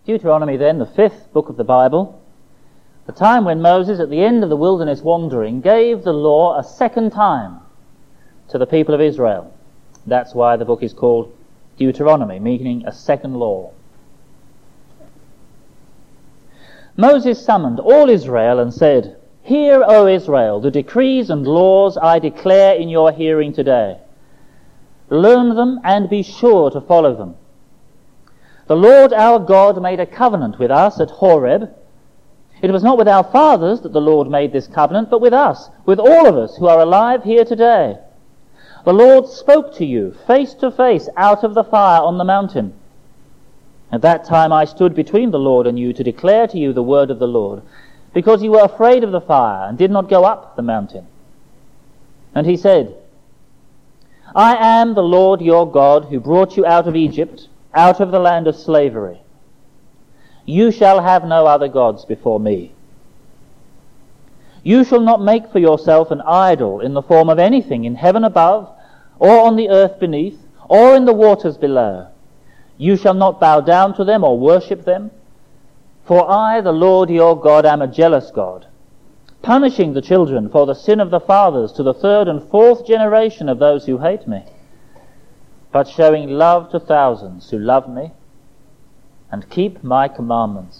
Deuteronomy then, the 5th book of the Bible, the time when Moses, at the end of the wilderness wandering, gave the law a second time to the people of Israel. That's why the book is called Deuteronomy, meaning a second law. Moses summoned all Israel and said, "Hear, O Israel, the decrees and laws I declare in your hearing today. Learn them and be sure to follow them. The Lord our God made a covenant with us at Horeb. It was not with our fathers that the Lord made this covenant, but with us, with all of us who are alive here today. The Lord spoke to you face to face out of the fire on the mountain. At that time I stood between the Lord and you to declare to you the word of the Lord, because you were afraid of the fire and did not go up the mountain." And he said, "I am the Lord your God who brought you out of Egypt, out of the land of slavery. You shall have no other gods before me. You shall not make for yourself an idol in the form of anything in heaven above, or on the earth beneath, or in the waters below. You shall not bow down to them or worship them. For I, the Lord your God, am a jealous God, punishing the children for the sin of the fathers to the 3rd and 4th generation of those who hate me, but showing love to thousands who love me and keep my commandments.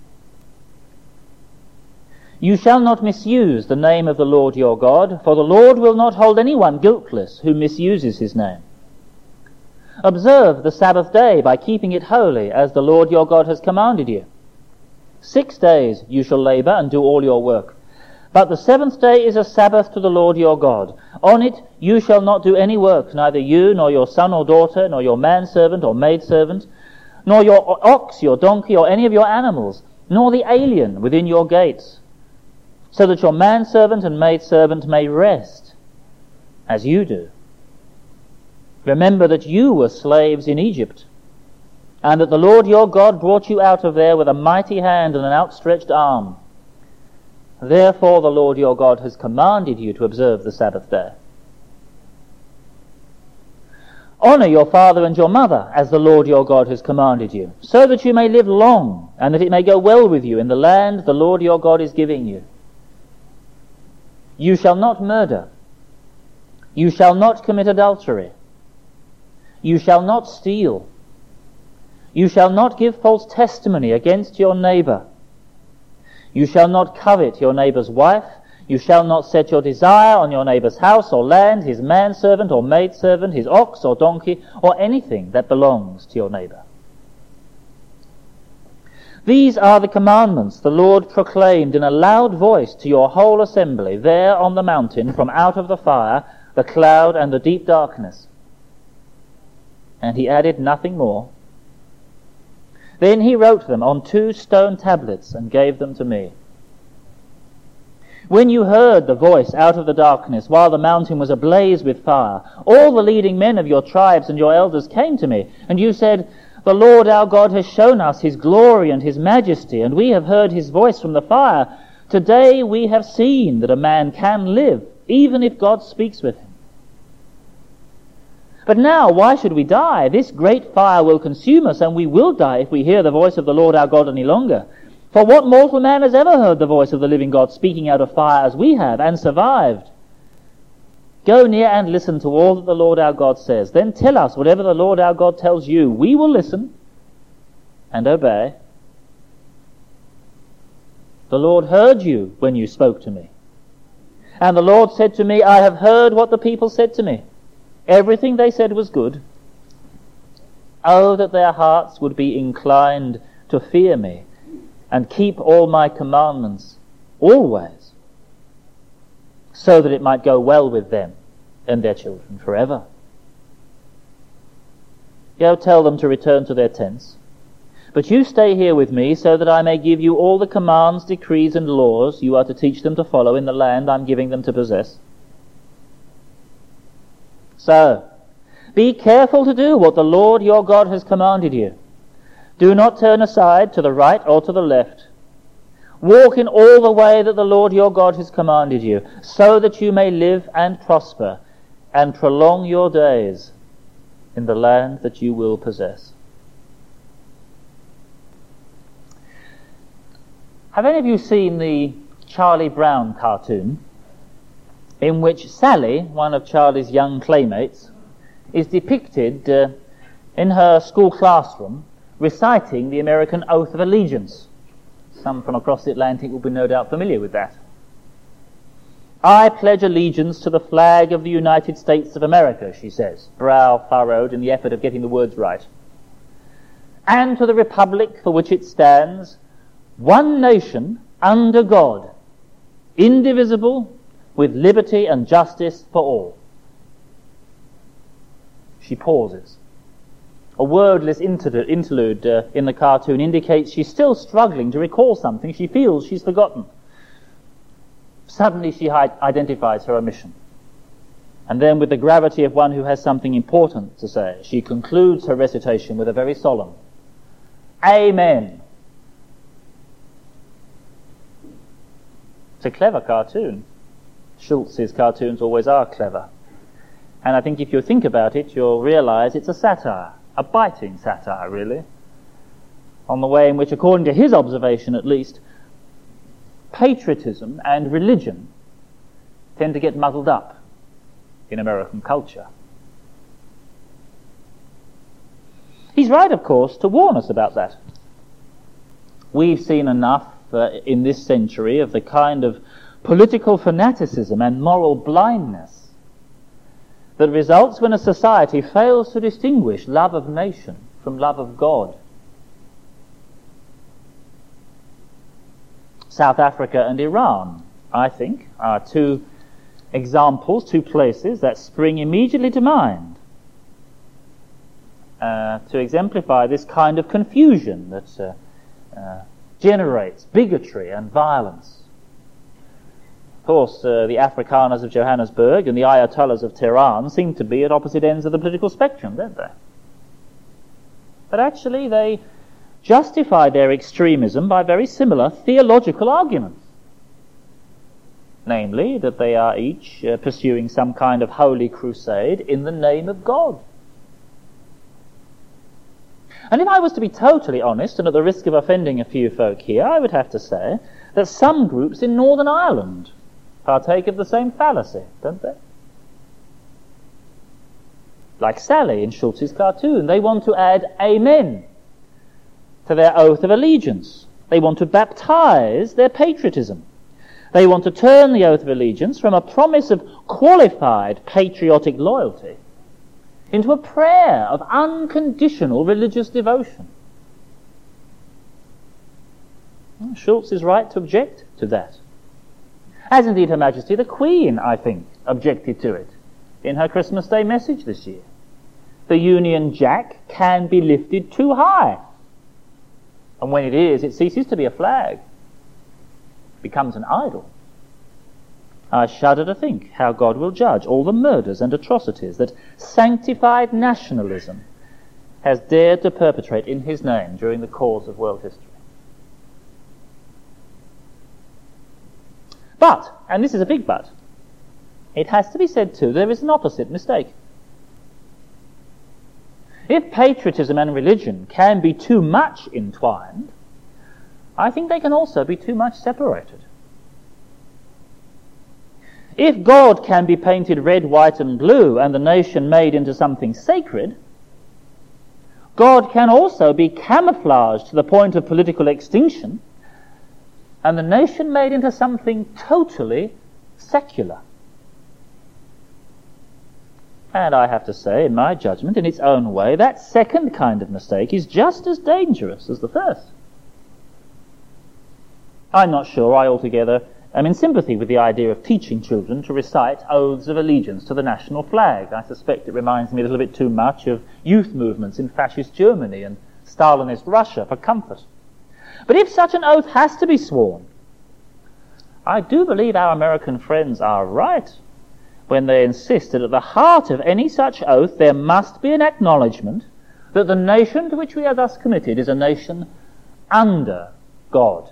You shall not misuse the name of the Lord your God, for the Lord will not hold anyone guiltless who misuses his name. Observe the Sabbath day by keeping it holy, as the Lord your God has commanded you. 6 days you shall labor and do all your work, but the 7th day is a Sabbath to the Lord your God. On it you shall not do any work, neither you, nor your son or daughter, nor your manservant or maidservant, nor your ox, your donkey, or any of your animals, nor the alien within your gates, so that your manservant and maidservant may rest, as you do. Remember that you were slaves in Egypt, and that the Lord your God brought you out of there with a mighty hand and an outstretched arm. Therefore the Lord your God has commanded you to observe the Sabbath day. Honor your father and your mother, as the Lord your God has commanded you, so that you may live long, and that it may go well with you in the land the Lord your God is giving you. You shall not murder. You shall not commit adultery. You shall not steal. You shall not give false testimony against your neighbor. You shall not covet your neighbor's wife. You shall not set your desire on your neighbor's house or land, his manservant or maidservant, his ox or donkey, or anything that belongs to your neighbor. These are the commandments the Lord proclaimed in a loud voice to your whole assembly there on the mountain from out of the fire, the cloud, and the deep darkness." And he added nothing more. Then he wrote them on 2 stone tablets and gave them to me. When you heard the voice out of the darkness while the mountain was ablaze with fire, all the leading men of your tribes and your elders came to me, and you said, "The Lord our God has shown us his glory and his majesty, and we have heard his voice from the fire. Today we have seen that a man can live, even if God speaks with him. But now, why should we die? This great fire will consume us, and we will die if we hear the voice of the Lord our God any longer. For what mortal man has ever heard the voice of the living God speaking out of fire as we have, and survived? Go near and listen to all that the Lord our God says. Then tell us whatever the Lord our God tells you. We will listen and obey." The Lord heard you when you spoke to me. And the Lord said to me, "I have heard what the people said to me. Everything they said was good. Oh, that their hearts would be inclined to fear me and keep all my commandments always, so that it might go well with them and their children forever." Go tell them to return to their tents. But you stay here with me, so that I may give you all the commands, decrees, and laws you are to teach them to follow in the land I'm giving them to possess. So, be careful to do what the Lord your God has commanded you. Do not turn aside to the right or to the left. Walk in all the way that the Lord your God has commanded you, so that you may live and prosper and prolong your days in the land that you will possess. Have any of you seen the Charlie Brown cartoon, in which Sally, one of Charlie's young playmates, is depicted in her school classroom reciting the American Oath of Allegiance? Some from across the Atlantic will be no doubt familiar with that. I pledge allegiance to the flag of the United States of America, she says, brow furrowed in the effort of getting the words right, and to the republic for which it stands, one nation under God, indivisible, with liberty and justice for all. She pauses. A wordless interlude in the cartoon indicates she's still struggling to recall something she feels she's forgotten. Suddenly she identifies her omission. And then, with the gravity of one who has something important to say, she concludes her recitation with a very solemn Amen. It's a clever cartoon. Schulz's cartoons always are clever. And I think if you think about it, you'll realize it's a satire, a biting satire, really, on the way in which, according to his observation at least, patriotism and religion tend to get muddled up in American culture. He's right, of course, to warn us about that. We've seen enough in this century of the kind of political fanaticism and moral blindness that results when a society fails to distinguish love of nation from love of God. South Africa and Iran, I think, are two examples, two places that spring immediately to mind to exemplify this kind of confusion that generates bigotry and violence. Of course, the Afrikaners of Johannesburg and the Ayatollahs of Tehran seem to be at opposite ends of the political spectrum, don't they? But actually they justify their extremism by very similar theological arguments. Namely, that they are each pursuing some kind of holy crusade in the name of God. And if I was to be totally honest, and at the risk of offending a few folk here, I would have to say that some groups in Northern Ireland partake of the same fallacy, don't they? Like Sally in Schulz's cartoon, they want to add amen to their oath of allegiance. They want to baptize their patriotism. They want to turn the oath of allegiance from a promise of qualified patriotic loyalty into a prayer of unconditional religious devotion. Well, Schulz is right to object to that. As indeed Her Majesty the Queen, I think, objected to it in her Christmas Day message this year. The Union Jack can be lifted too high. And when it is, it ceases to be a flag. It becomes an idol. I shudder to think how God will judge all the murders and atrocities that sanctified nationalism has dared to perpetrate in his name during the course of world history. But, and this is a big but, it has to be said too, there is an opposite mistake. If patriotism and religion can be too much entwined, I think they can also be too much separated. If God can be painted red, white and blue and the nation made into something sacred, God can also be camouflaged to the point of political extinction and the nation made into something totally secular. And I have to say, in my judgment, in its own way, that second kind of mistake is just as dangerous as the first. I'm not sure I altogether am in sympathy with the idea of teaching children to recite oaths of allegiance to the national flag. I suspect it reminds me a little bit too much of youth movements in fascist Germany and Stalinist Russia for comfort. But if such an oath has to be sworn, I do believe our American friends are right when they insist that at the heart of any such oath there must be an acknowledgement that the nation to which we are thus committed is a nation under God.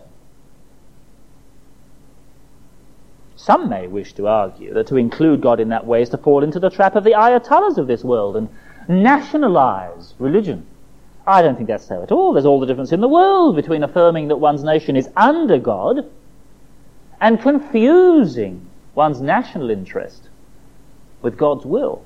Some may wish to argue that to include God in that way is to fall into the trap of the Ayatollahs of this world and nationalize religion I don't think that's so at all. There's all the difference in the world between affirming that one's nation is under God and confusing one's national interest with God's will.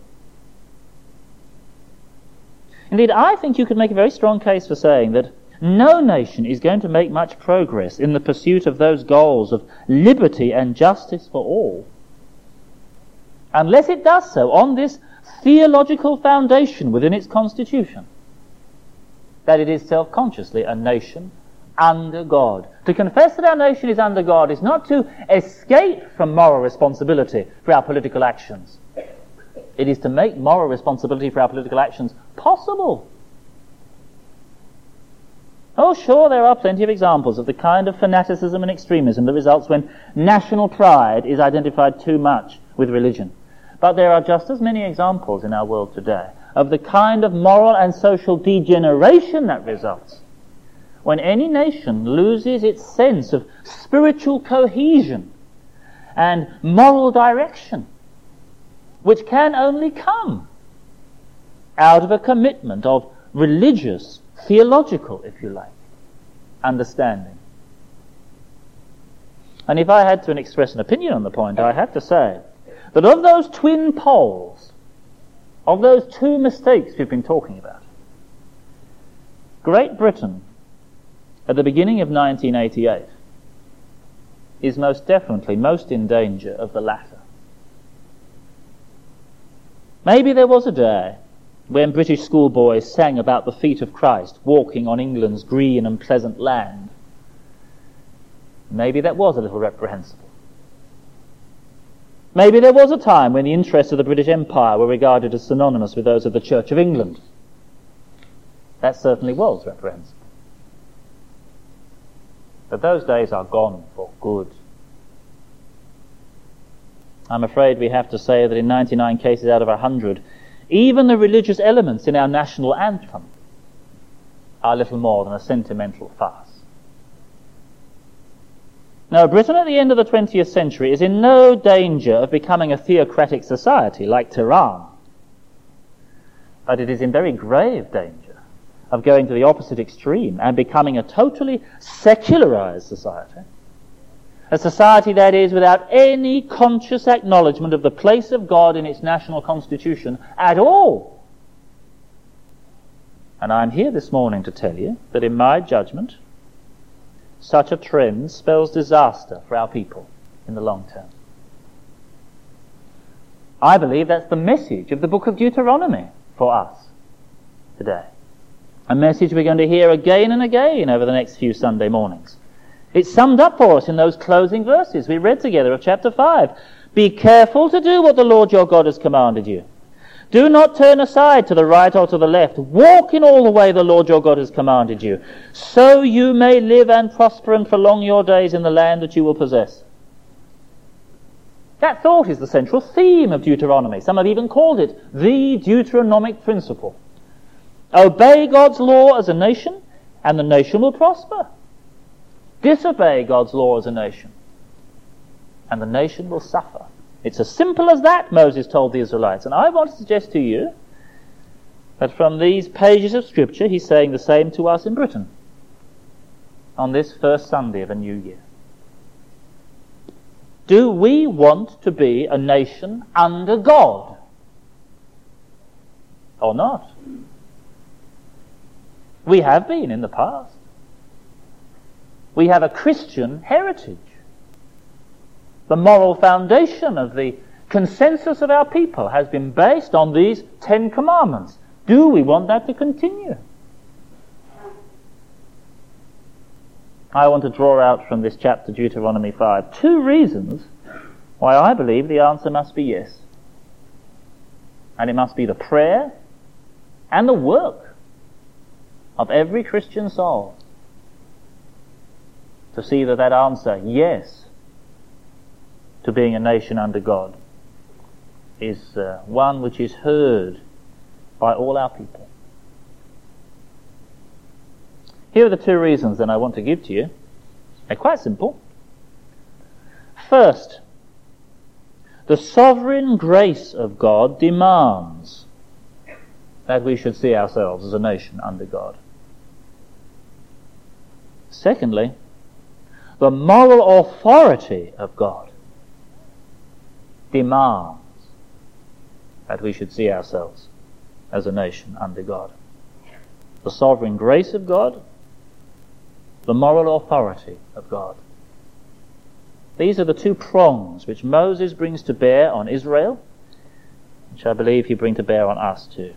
Indeed, I think you could make a very strong case for saying that no nation is going to make much progress in the pursuit of those goals of liberty and justice for all unless it does so on this theological foundation within its constitution, that it is self-consciously a nation under God. To confess that our nation is under God is not to escape from moral responsibility for our political actions. It is to make moral responsibility for our political actions possible. Oh, sure, there are plenty of examples of the kind of fanaticism and extremism that results when national pride is identified too much with religion. But there are just as many examples in our world today of the kind of moral and social degeneration that results when any nation loses its sense of spiritual cohesion and moral direction, which can only come out of a commitment of religious, theological, if you like, understanding. And if I had to express an opinion on the point, I have to say that of those twin poles, of those two mistakes we've been talking about, Great Britain, at the beginning of 1988, is most definitely most in danger of the latter. Maybe there was a day when British schoolboys sang about the feet of Christ walking on England's green and pleasant land. Maybe that was a little reprehensible. Maybe there was a time when the interests of the British Empire were regarded as synonymous with those of the Church of England. That certainly was reprehensible. But those days are gone for good. I'm afraid we have to say that in 99 cases out of 100, even the religious elements in our national anthem are little more than a sentimental farce. Now, Britain at the end of the 20th century is in no danger of becoming a theocratic society like Tehran, but it is in very grave danger of going to the opposite extreme and becoming a totally secularized society. A society, that is, without any conscious acknowledgement of the place of God in its national constitution at all. And I'm here this morning to tell you that in my judgment, such a trend spells disaster for our people in the long term. I believe that's the message of the book of Deuteronomy for us today. A message we're going to hear again and again over the next few Sunday mornings. It's summed up for us in those closing verses we read together of chapter 5. Be careful to do what the Lord your God has commanded you. Do not turn aside to the right or to the left. Walk in all the way the Lord your God has commanded you, so you may live and prosper and prolong your days in the land that you will possess. That thought is the central theme of Deuteronomy. Some have even called it the Deuteronomic principle. Obey God's law as a nation, and the nation will prosper. Disobey God's law as a nation, and the nation will suffer. It's as simple as that, Moses told the Israelites. And I want to suggest to you that from these pages of Scripture, he's saying the same to us in Britain on this first Sunday of a new year. Do we want to be a nation under God or not? We have been in the past. We have a Christian heritage. The moral foundation of the consensus of our people has been based on these 10 commandments. Do we want that to continue? I want to draw out from this chapter, Deuteronomy 5, 2 reasons why I believe the answer must be yes. And it must be the prayer and the work of every Christian soul to see that that answer, yes, to being a nation under God, is one which is heard by all our people. Here are the 2 reasons that I want to give to you. They're quite simple. First, the sovereign grace of God demands that we should see ourselves as a nation under God. Secondly, the moral authority of God demands that we should see ourselves as a nation under God. The sovereign grace of God, the moral authority of God. These are the two prongs which Moses brings to bear on Israel, which I believe he brings to bear on us too.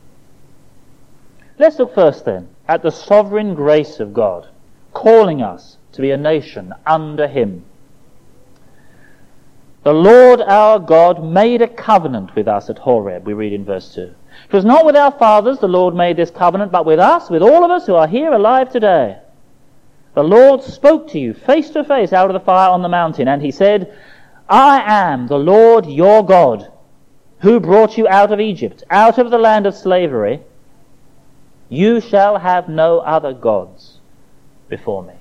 Let's look first then at the sovereign grace of God, calling us to be a nation under him. The Lord our God made a covenant with us at Horeb, we read in verse 2. It was not with our fathers the Lord made this covenant, but with us, with all of us who are here alive today. The Lord spoke to you face to face out of the fire on the mountain, and he said, I am the Lord your God, who brought you out of Egypt, out of the land of slavery. You shall have no other gods before me.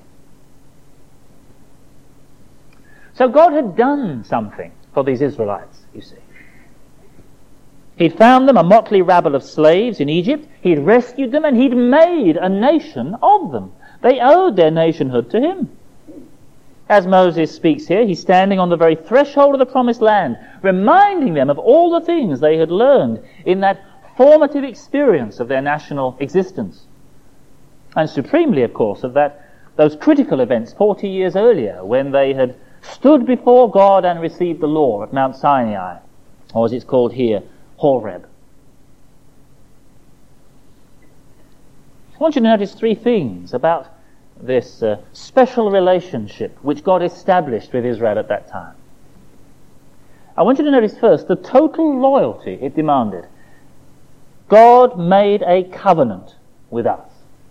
So God had done something for these Israelites, you see. He'd found them a motley rabble of slaves in Egypt. He'd rescued them, and he'd made a nation of them. They owed their nationhood to him. As Moses speaks here, he's standing on the very threshold of the promised land, reminding them of all the things they had learned in that formative experience of their national existence. And supremely, of course, of those critical events 40 years earlier, when they had stood before God and received the law at Mount Sinai, or as it's called here, Horeb. I want you to notice three things about this special relationship which God established with Israel at that time. I want you to notice first the total loyalty it demanded. God made a covenant with us.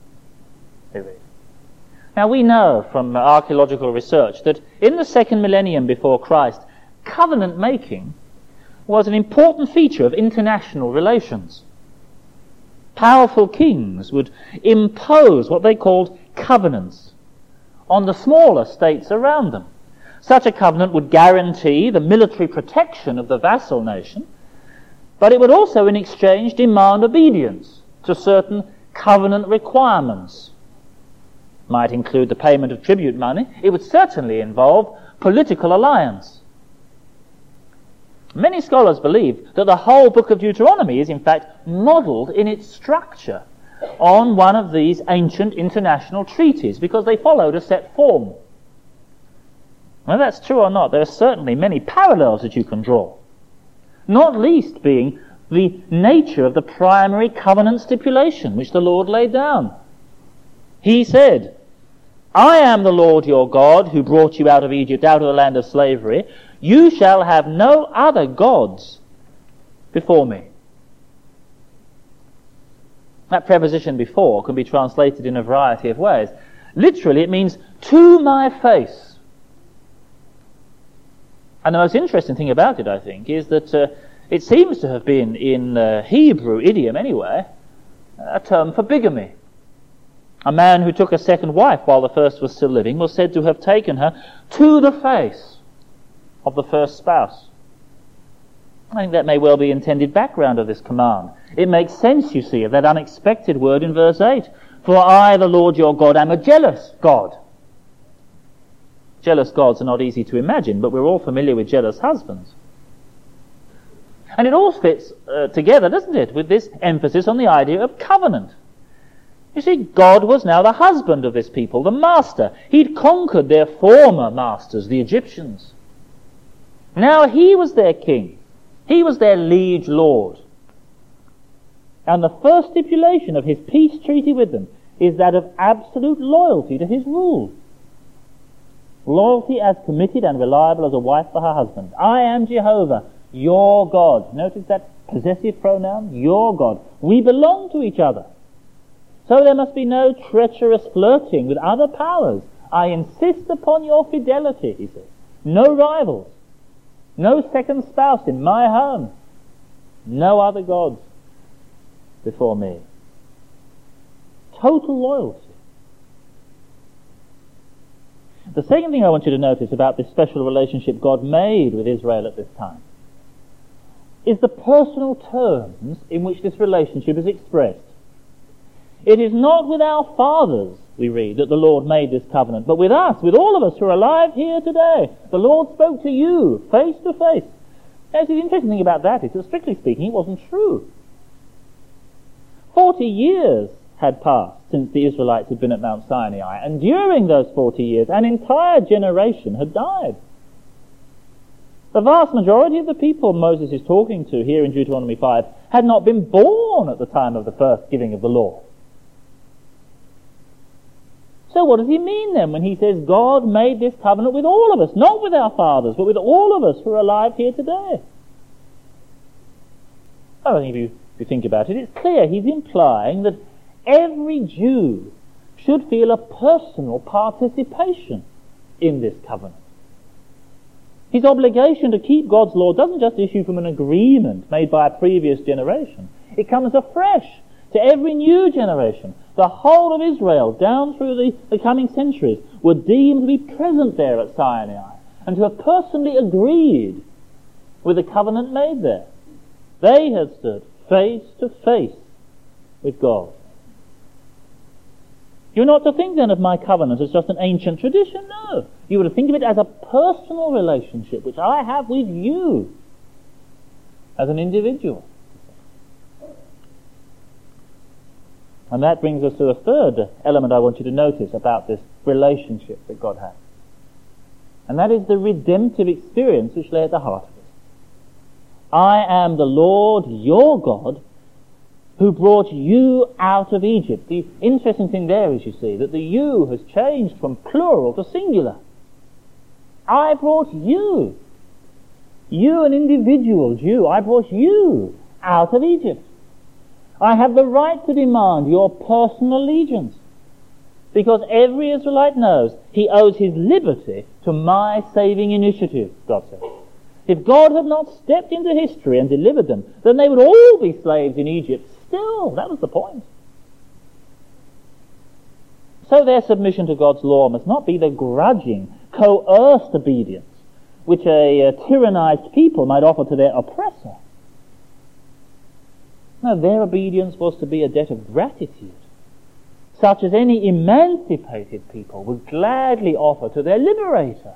Now we know from archaeological research that in the second millennium before Christ, covenant making was an important feature of international relations. Powerful kings would impose what they called covenants on the smaller states around them. Such a covenant would guarantee the military protection of the vassal nation, but it would also in exchange demand obedience to certain covenant requirements. Might include the payment of tribute money. It would certainly involve political alliance. Many scholars believe that the whole book of Deuteronomy is in fact modelled in its structure on one of these ancient international treaties, because they followed a set form. Whether that's true or not, there are certainly many parallels that you can draw, not least being the nature of the primary covenant stipulation which the Lord laid down. He said, I am the Lord your God who brought you out of Egypt, out of the land of slavery. You shall have no other gods before me. That preposition before can be translated in a variety of ways. Literally, it means to my face. And the most interesting thing about it, I think, is that it seems to have been, in Hebrew idiom anyway, a term for bigamy. A man who took a second wife while the first was still living was said to have taken her to the face of the first spouse. I think that may well be the intended background of this command. It makes sense, you see, of that unexpected word in verse 8. For I, the Lord your God, am a jealous God. Jealous gods are not easy to imagine, but we're all familiar with jealous husbands. And it all fits together, doesn't it, with this emphasis on the idea of covenant. You see, God was now the husband of this people, the master. He'd conquered their former masters, the Egyptians. Now he was their king. He was their liege lord. And the first stipulation of his peace treaty with them is that of absolute loyalty to his rule. Loyalty as committed and reliable as a wife for her husband. I am Jehovah, your God. Notice that possessive pronoun, your God. We belong to each other. So there must be no treacherous flirting with other powers. I insist upon your fidelity, he says. No rivals. No second spouse in my home. No other gods before me. Total loyalty. The second thing I want you to notice about this special relationship God made with Israel at this time is the personal terms in which this relationship is expressed. It is not with our fathers we read, that the Lord made this covenant, but with us, with all of us who are alive here today. The Lord spoke to you face to face. Now, the interesting thing about that is that, strictly speaking, it wasn't true. 40 years had passed since the Israelites had been at Mount Sinai, and during those 40 years, an entire generation had died. The vast majority of the people Moses is talking to here in Deuteronomy 5 had not been born at the time of the first giving of the law. So what does he mean then when he says God made this covenant with all of us, not with our fathers, but with all of us who are alive here today? I think if you think about it, it's clear he's implying that every Jew should feel a personal participation in this covenant. His obligation to keep God's law doesn't just issue from an agreement made by a previous generation. It comes afresh to every new generation. The whole of Israel, down through the coming centuries, were deemed to be present there at Sinai and to have personally agreed with the covenant made there. They had stood face to face with God. You're not to think then of my covenant as just an ancient tradition, no. You were to think of it as a personal relationship which I have with you as an individual. And that brings us to the third element I want you to notice about this relationship that God has. And that is the redemptive experience which lay at the heart of it. I am the Lord your God who brought you out of Egypt. The interesting thing there is, you see, that the you has changed from plural to singular. I brought you. You, an individual Jew, I brought you out of Egypt. I have the right to demand your personal allegiance, because every Israelite knows he owes his liberty to my saving initiative, God says. If God had not stepped into history and delivered them, then they would all be slaves in Egypt still. That was the point. So their submission to God's law must not be the grudging, coerced obedience which a tyrannized people might offer to their oppressor. No, their obedience was to be a debt of gratitude, such as any emancipated people would gladly offer to their liberator.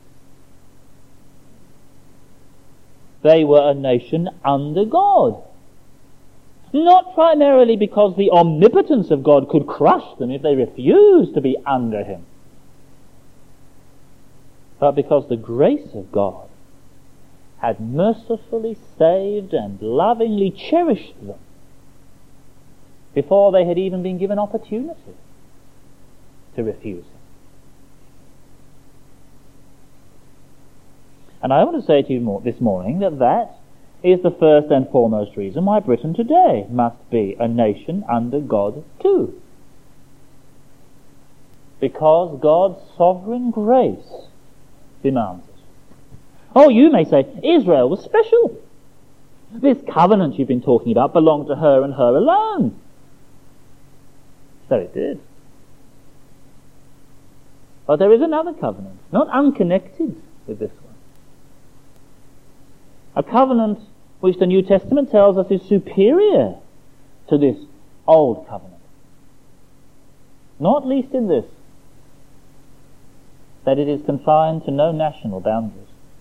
They were a nation under God, not primarily because the omnipotence of God could crush them if they refused to be under him, but because the grace of God had mercifully saved and lovingly cherished them before they had even been given opportunity to refuse him. And I want to say to you this morning that is the first and foremost reason why Britain today must be a nation under God too. Because God's sovereign grace demands it. Oh, you may say, Israel was special. This covenant you've been talking about belonged to her and her alone. So it did. But there is another covenant, not unconnected with this one. A covenant which the New Testament tells us is superior to this old covenant. Not least in this, that it is confined to no national boundaries.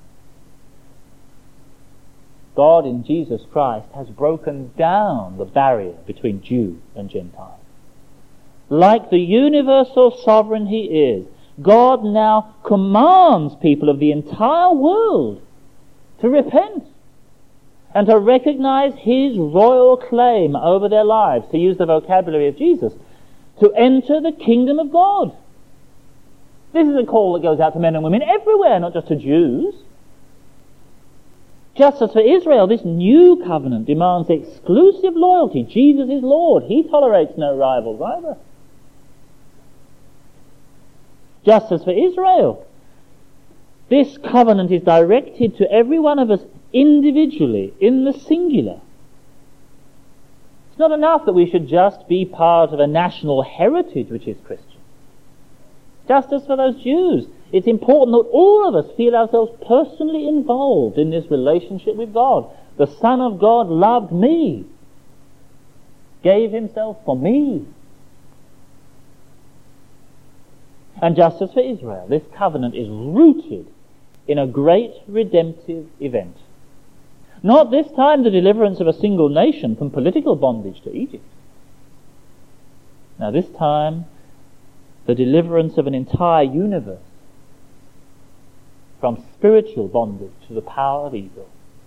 God in Jesus Christ has broken down the barrier between Jew and Gentile. Like the universal sovereign he is, God now commands people of the entire world to repent and to recognize his royal claim over their lives, to use the vocabulary of Jesus, to enter the kingdom of God. This is a call that goes out to men and women everywhere, not just to Jews. Just as for Israel, this new covenant demands exclusive loyalty. Jesus is Lord. He tolerates no rivals either. Just as for Israel, this covenant is directed to every one of us individually, in the singular. It's not enough that we should just be part of a national heritage which is Christian. Just as for those Jews, it's important that all of us feel ourselves personally involved in this relationship with God. The Son of God loved me, gave himself for me. And just as for Israel, this covenant is rooted in a great redemptive event. Not this time the deliverance of a single nation from political bondage to Egypt. Now this time the deliverance of an entire universe from spiritual bondage to the power of evil.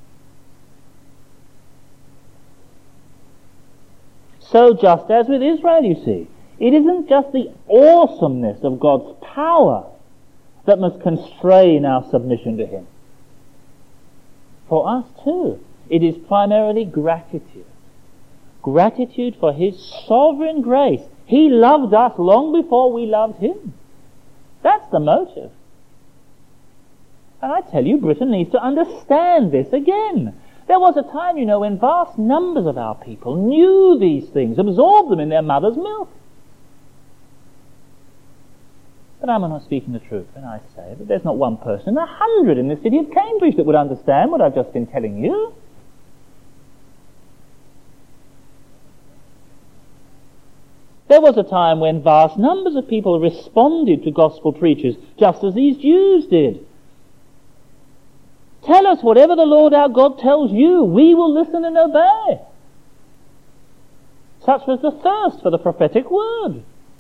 So just as with Israel, you see, it isn't just the awesomeness of God's power that must constrain our submission to Him. For us too, it is primarily gratitude. Gratitude for His sovereign grace. He loved us long before we loved Him. That's the motive. And I tell you, Britain needs to understand this again. There was a time, you know, when vast numbers of our people knew these things, absorbed them in their mother's milk. But am I not speaking the truth when I say that there's not one person in 100 in the city of Cambridge that would understand what I've just been telling you? There was a time when vast numbers of people responded to gospel preachers just as these Jews did. Tell us whatever the Lord our God tells you, we will listen and obey. Such was the thirst for the prophetic word.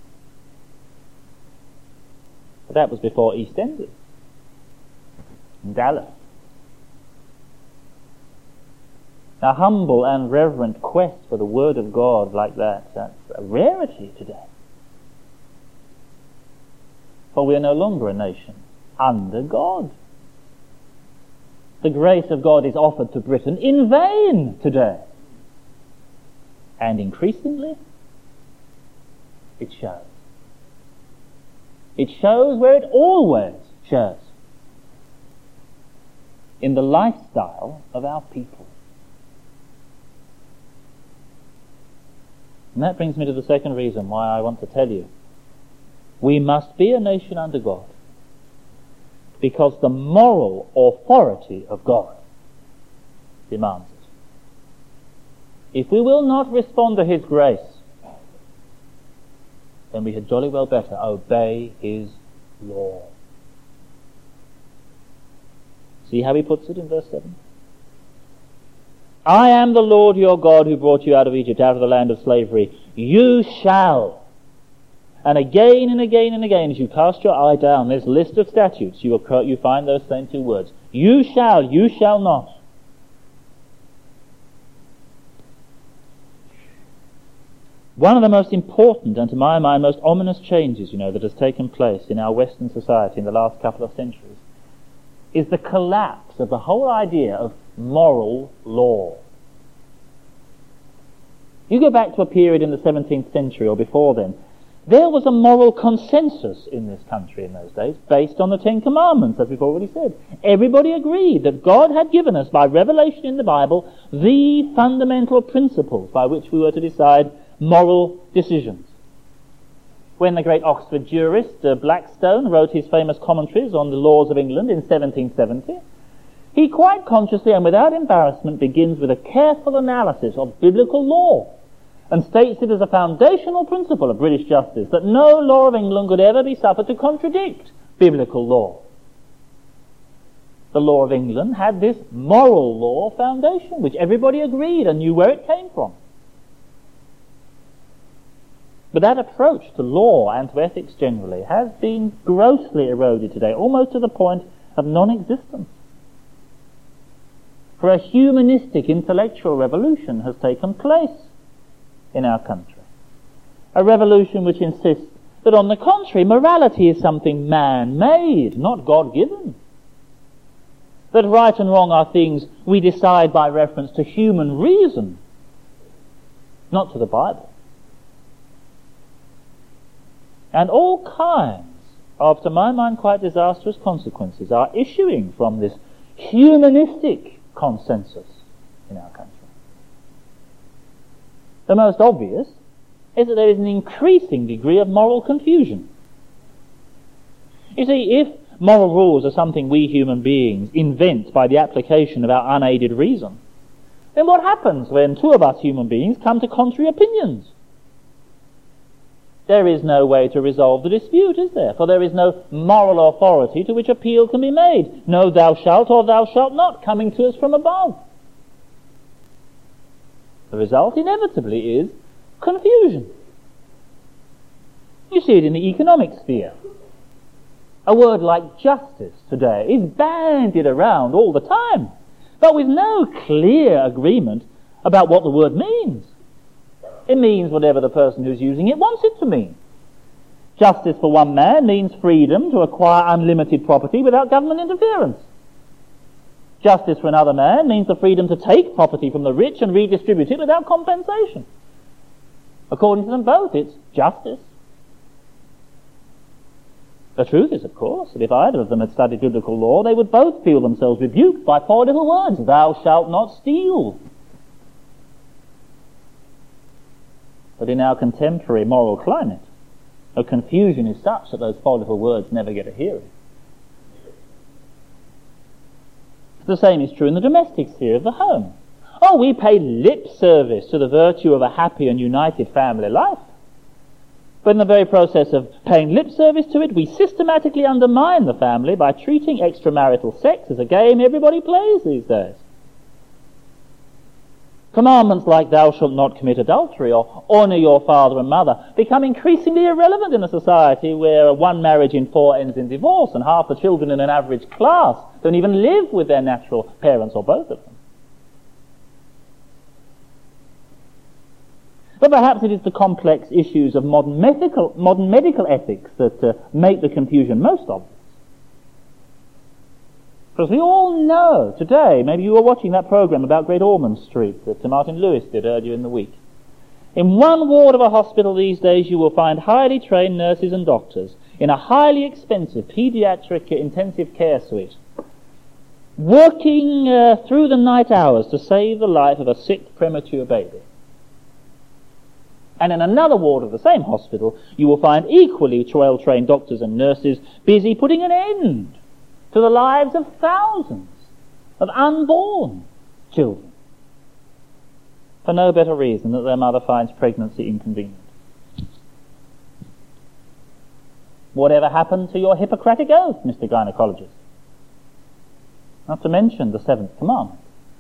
But that was before EastEnders and Dallas. A humble and reverent quest for the word of God like that, that's a rarity today. For we are no longer a nation under God. The grace of God is offered to Britain in vain today. And increasingly, it shows. It shows where it always shows. In the lifestyle of our people. And that brings me to the second reason why I want to tell you. We must be a nation under God. Because the moral authority of God demands it. If we will not respond to His grace, then we had jolly well better obey His law. See how He puts it in verse 7? I am the Lord your God who brought you out of Egypt, out of the land of slavery. You shall. And again and again and again, as you cast your eye down this list of statutes, you find those same two words. You shall not. One of the most important and to my mind most ominous changes, that has taken place in our Western society in the last couple of centuries is the collapse of the whole idea of moral law. You go back to a period in the 17th century or before then, there was a moral consensus in this country in those days based on the Ten Commandments, as we've already said. Everybody agreed that God had given us by revelation in the Bible the fundamental principles by which we were to decide moral decisions. When the great Oxford jurist Blackstone wrote his famous commentaries on the laws of England in 1770, he quite consciously and without embarrassment begins with a careful analysis of biblical law and states it as a foundational principle of British justice that no law of England could ever be suffered to contradict biblical law. The law of England had this moral law foundation, which everybody agreed and knew where it came from. But that approach to law and to ethics generally has been grossly eroded today, almost to the point of non-existence. For a humanistic intellectual revolution has taken place in our country. A revolution which insists that on the contrary, morality is something man-made, not God-given. That right and wrong are things we decide by reference to human reason, not to the Bible. And all kinds of, to my mind, quite disastrous consequences are issuing from this humanistic consensus in our country. The most obvious is that there is an increasing degree of moral confusion. You see, if moral rules are something we human beings invent by the application of our unaided reason, then what happens when two of us human beings come to contrary opinions? There is no way to resolve the dispute, is there? For there is no moral authority to which appeal can be made. No thou shalt or thou shalt not coming to us from above. The result inevitably is confusion. You see it in the economic sphere. A word like justice today is bandied around all the time, but with no clear agreement about what the word means. It means whatever the person who's using it wants it to mean. Justice for one man means freedom to acquire unlimited property without government interference. Justice for another man means the freedom to take property from the rich and redistribute it without compensation. According to them both, it's justice. The truth is, of course, that if either of them had studied biblical law, they would both feel themselves rebuked by 4 little words: thou shalt not steal. But in our contemporary moral climate, the confusion is such that those 4 little words never get a hearing. The same is true in the domestic sphere of the home. Oh, we pay lip service to the virtue of a happy and united family life. But in the very process of paying lip service to it, we systematically undermine the family by treating extramarital sex as a game everybody plays these days. Commandments like thou shalt not commit adultery or honour your father and mother become increasingly irrelevant in a society where one marriage in 4 ends in divorce and half the children in an average class don't even live with their natural parents or both of them. But perhaps it is the complex issues of modern medical ethics that make the confusion most obvious. Because we all know today, maybe you were watching that program about Great Ormond Street that Martin Lewis did earlier in the week. In one ward of a hospital these days you will find highly trained nurses and doctors in a highly expensive paediatric intensive care suite, working through the night hours to save the life of a sick premature baby. And in another ward of the same hospital you will find equally well-trained doctors and nurses busy putting an end to the lives of thousands of unborn children, for no better reason than that their mother finds pregnancy inconvenient. Whatever happened to your Hippocratic oath, Mr. Gynecologist? Not to mention the 7th commandment.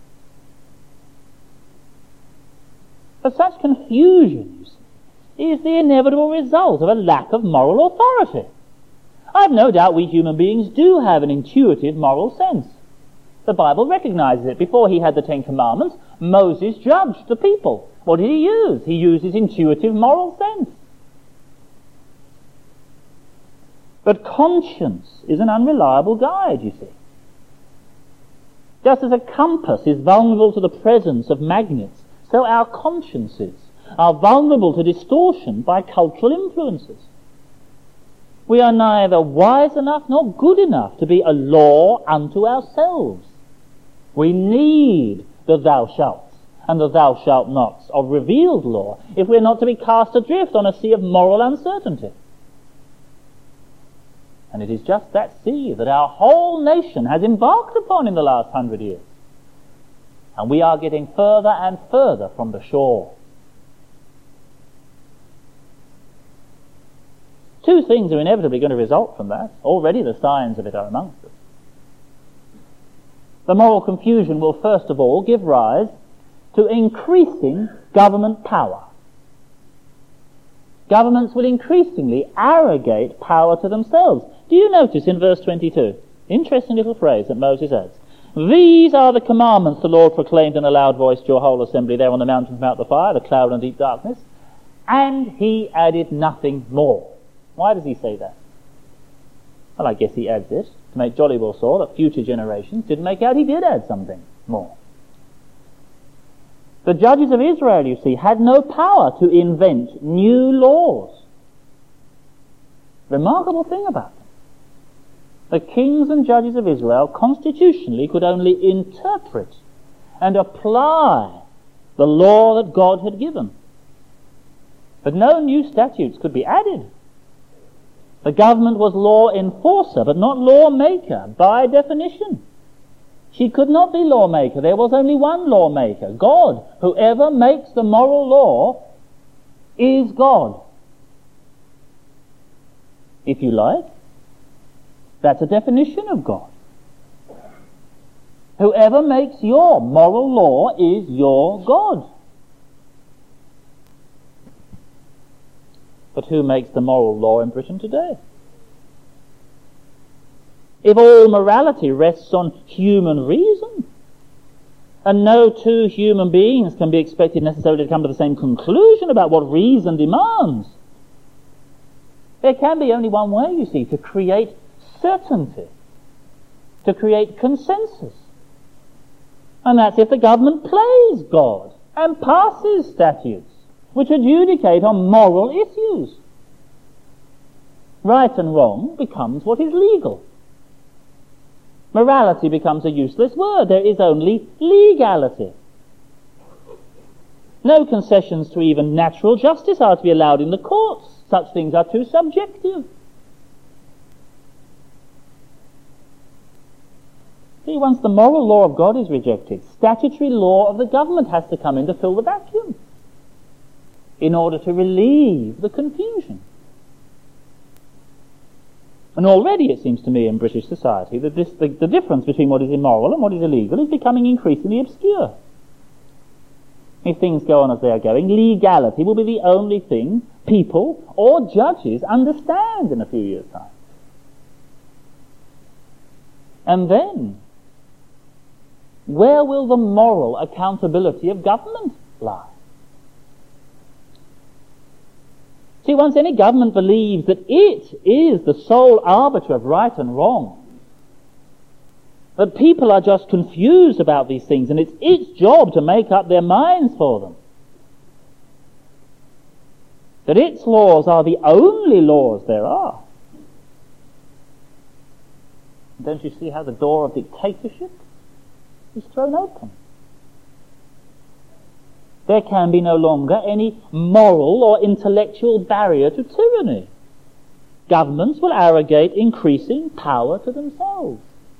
But such confusion is the inevitable result of a lack of moral authority. I've no doubt we human beings do have an intuitive moral sense. The Bible recognizes it. Before he had the 10 Commandments, Moses judged the people. What did he use? He used his intuitive moral sense. But conscience is an unreliable guide, you see. Just as a compass is vulnerable to the presence of magnets, so our consciences are vulnerable to distortion by cultural influences. We are neither wise enough nor good enough to be a law unto ourselves. We need the thou shalts and the thou shalt nots of revealed law if we are not to be cast adrift on a sea of moral uncertainty. And it is just that sea that our whole nation has embarked upon in the last 100 years. And we are getting further and further from the shore. 2 things are inevitably going to result from that. Already the signs of it are amongst us. The moral confusion will first of all give rise to increasing government power. Governments will increasingly arrogate power to themselves. Do you notice in verse 22? Interesting little phrase that Moses adds. These are the commandments the Lord proclaimed in a loud voice to your whole assembly there on the mountain from out the fire, the cloud and deep darkness. And he added nothing more. Why does he say that? Well, I guess he adds it to make jolly well sure that future generations didn't make out he did add something more. The judges of Israel, you see, had no power to invent new laws. Remarkable thing about them. The kings and judges of Israel constitutionally could only interpret and apply the law that God had given. But no new statutes could be added. The government was law enforcer, but not lawmaker, by definition. She could not be lawmaker. There was only one lawmaker, God. Whoever makes the moral law is God. if you like. That's a definition of God. Whoever makes your moral law is your God. But who makes the moral law in Britain today? If all morality rests on human reason, and no two human beings can be expected necessarily to come to the same conclusion about what reason demands, there can be only one way, you see, to create certainty, to create consensus. And that's if the government plays God and passes statutes which adjudicate on moral issues. Right and wrong becomes what is legal. Morality becomes a useless word. There is only legality. No concessions to even natural justice are to be allowed in the courts. Such things are too subjective. See, once the moral law of God is rejected, statutory law of the government has to come in to fill the vacuum in order to relieve the confusion. And already it seems to me in British society that the difference between what is immoral and what is illegal is becoming increasingly obscure. If things go on as they are going, legality will be the only thing people or judges understand in a few years' time. And then, where will the moral accountability of government lie? See, once any government believes that it is the sole arbiter of right and wrong, that people are just confused about these things and it's its job to make up their minds for them, that its laws are the only laws there are, don't you see how the door of dictatorship is thrown open? There can be no longer any moral or intellectual barrier to tyranny. Governments will arrogate increasing power to themselves.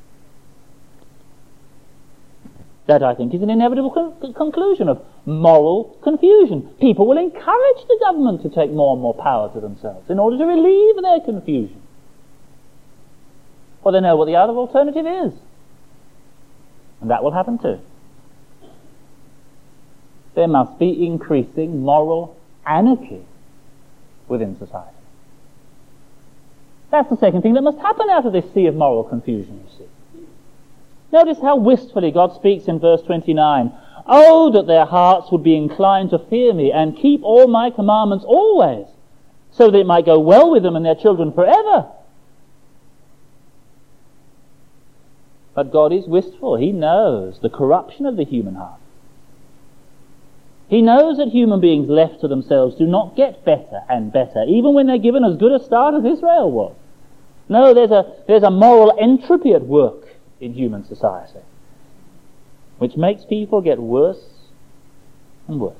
That, I think, is an inevitable conclusion of moral confusion. People will encourage the government to take more and more power to themselves in order to relieve their confusion. Well, they know what the other alternative is. And that will happen too. There must be increasing moral anarchy within society. That's the second thing that must happen out of this sea of moral confusion, you see. Notice how wistfully God speaks in verse 29. Oh, that their hearts would be inclined to fear me and keep all my commandments always, so that it might go well with them and their children forever. But God is wistful. He knows the corruption of the human heart. He knows that human beings left to themselves do not get better and better, even when they're given as good a start as Israel was. No, there's a moral entropy at work in human society, which makes people get worse and worse.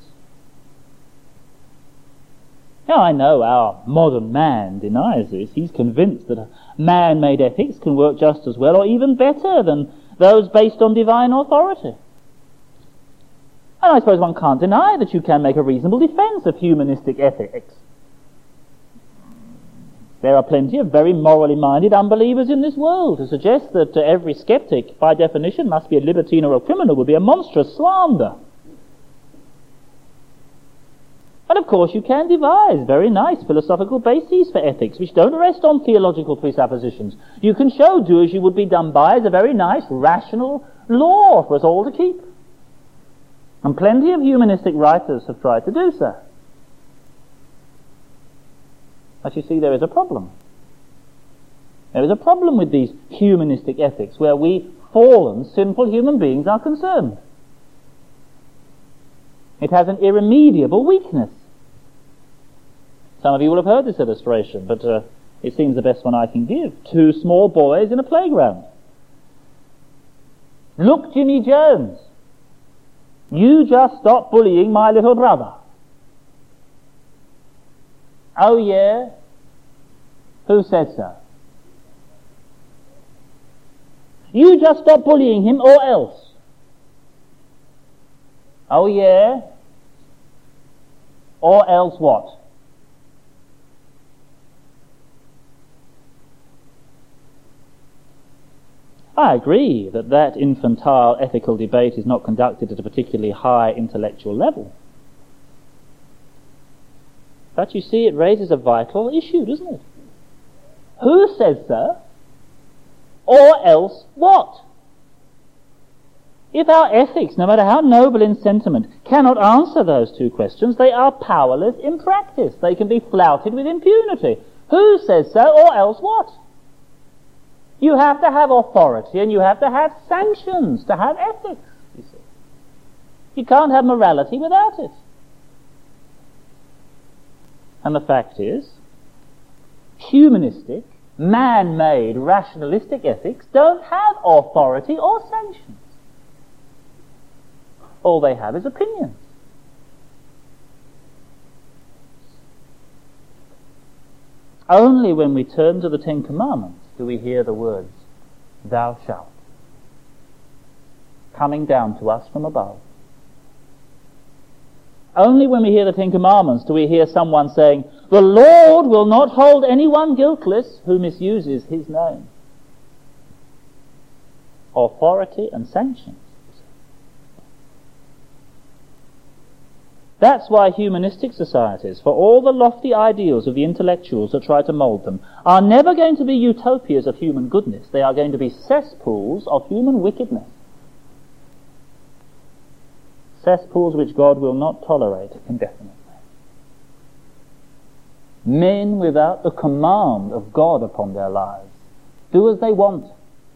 Now, I know our modern man denies this. He's convinced that man-made ethics can work just as well or even better than those based on divine authority. And I suppose one can't deny that you can make a reasonable defense of humanistic ethics. There are plenty of very morally minded unbelievers in this world who suggest that every skeptic, by definition, must be a libertine or a criminal would be a monstrous slander. And of course you can devise very nice philosophical bases for ethics which don't rest on theological presuppositions. You can show do as you would be done by as a very nice rational law for us all to keep. And plenty of humanistic writers have tried to do so. But you see, there is a problem. There is a problem with these humanistic ethics where we fallen, sinful human beings are concerned. It has an irremediable weakness. Some of you will have heard this illustration, but it seems the best one I can give. Two small boys in a playground. Look, Jimmy Jones, you just stop bullying my little brother. Oh yeah? Who said so? You just stop bullying him or else. Oh yeah? Or else what? I agree that infantile ethical debate is not conducted at a particularly high intellectual level. But you see, it raises a vital issue, doesn't it? Who says so? Or else what? If our ethics, no matter how noble in sentiment, cannot answer those two questions, they are powerless in practice. They can be flouted with impunity. Who says so, or else what? You have to have authority and you have to have sanctions to have ethics, you see. You can't have morality without it. And the fact is, humanistic, man-made, rationalistic ethics don't have authority or sanctions. All they have is opinions. Only when we turn to the Ten Commandments do we hear the words, "Thou shalt," coming down to us from above. Only when we hear the Ten Commandments do we hear someone saying, "The Lord will not hold anyone guiltless who misuses his name." Authority and sanctions. That's why humanistic societies, for all the lofty ideals of the intellectuals that try to mould them, are never going to be utopias of human goodness. They are going to be cesspools of human wickedness. Cesspools which God will not tolerate indefinitely. Men without the command of God upon their lives do as they want.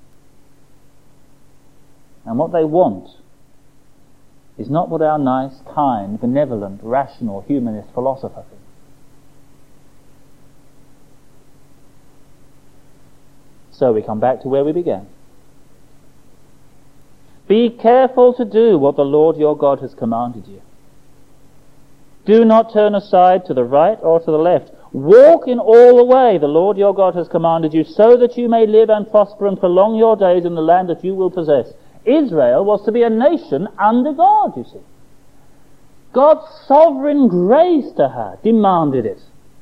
And what they want is not what our nice, kind, benevolent, rational, humanist philosopher thinks. So we come back to where we began. Be careful to do what the Lord your God has commanded you. Do not turn aside to the right or to the left. Walk in all the way the Lord your God has commanded you, so that you may live and prosper and prolong your days in the land that you will possess. Israel was to be a nation under God, you see. God's sovereign grace to her demanded it.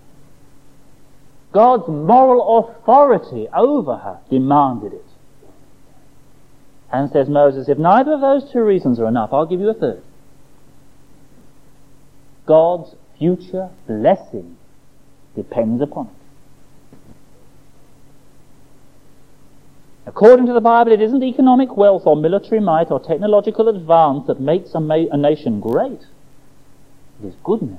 God's moral authority over her demanded it. And says Moses, if neither of those two reasons are enough, I'll give you a third. God's future blessing depends upon it. According to the Bible, it isn't economic wealth or military might or technological advance that makes a nation great. It is goodness.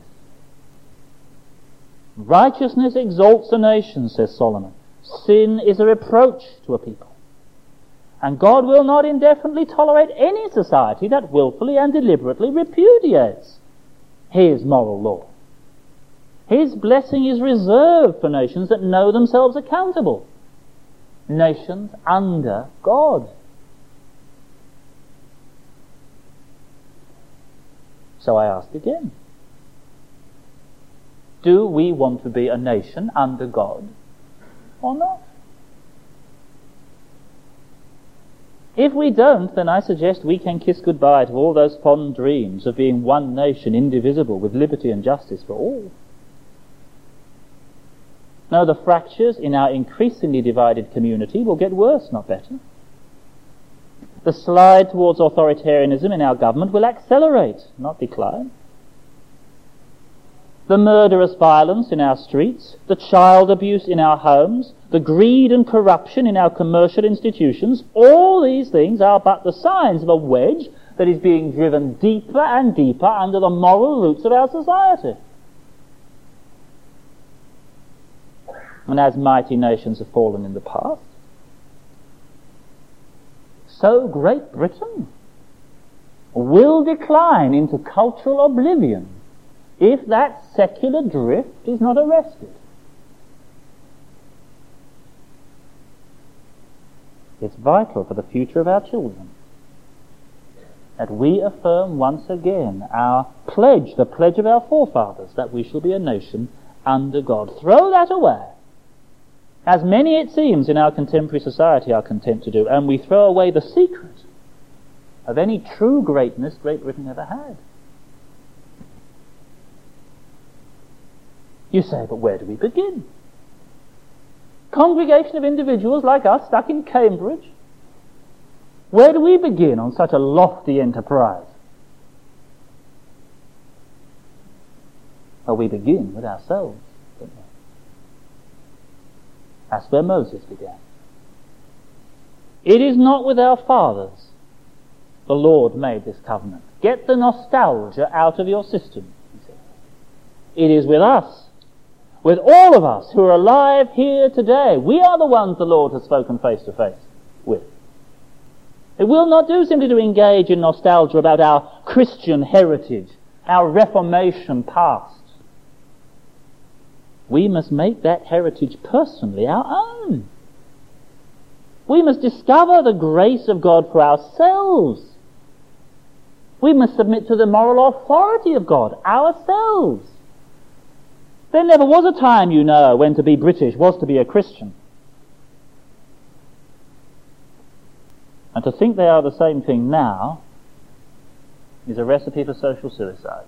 Righteousness exalts a nation, says Solomon. Sin is a reproach to a people. And God will not indefinitely tolerate any society that willfully and deliberately repudiates His moral law. His blessing is reserved for nations that know themselves accountable. Nations under God. So I ask again, do we want to be a nation under God or not? If we don't, then I suggest we can kiss goodbye to all those fond dreams of being one nation, indivisible, with liberty and justice for all. No, the fractures in our increasingly divided community will get worse, not better. The slide towards authoritarianism in our government will accelerate, not decline. The murderous violence in our streets, the child abuse in our homes, the greed and corruption in our commercial institutions, all these things are but the signs of a wedge that is being driven deeper and deeper under the moral roots of our society. And as mighty nations have fallen in the past, so Great Britain will decline into cultural oblivion if that secular drift is not arrested. It's vital for the future of our children that we affirm once again our pledge, the pledge of our forefathers, that we shall be a nation under God. Throw that away, as many, it seems, in our contemporary society are content to do, and we throw away the secret of any true greatness Great Britain ever had. You say, but where do we begin? Congregation of individuals like us stuck in Cambridge, Where do we begin on such a lofty enterprise? Well, we begin with ourselves, don't we? That's where Moses began. It is not with our fathers the Lord made this covenant. Get the nostalgia out of your system, he said. It is with us, with all of us who are alive here today. We are the ones the Lord has spoken face to face with. It will not do simply to engage in nostalgia about our Christian heritage, our Reformation past. We must make that heritage personally our own. We must discover the grace of God for ourselves. We must submit to the moral authority of God ourselves. There never was a time, you know, when to be British was to be a Christian. And to think they are the same thing now is a recipe for social suicide.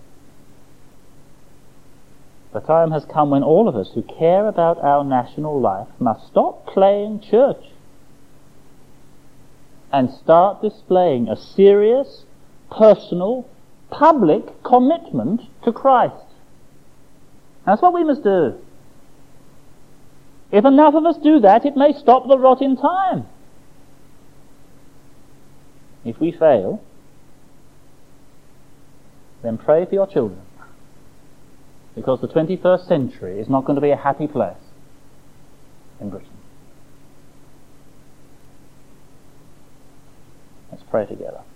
The time has come when all of us who care about our national life must stop playing church and start displaying a serious, personal, public commitment to Christ. That's what we must do. If enough of us do that, it may stop the rot in time. If we fail, then pray for your children, because the 21st century is not going to be a happy place in Britain. Let's pray together.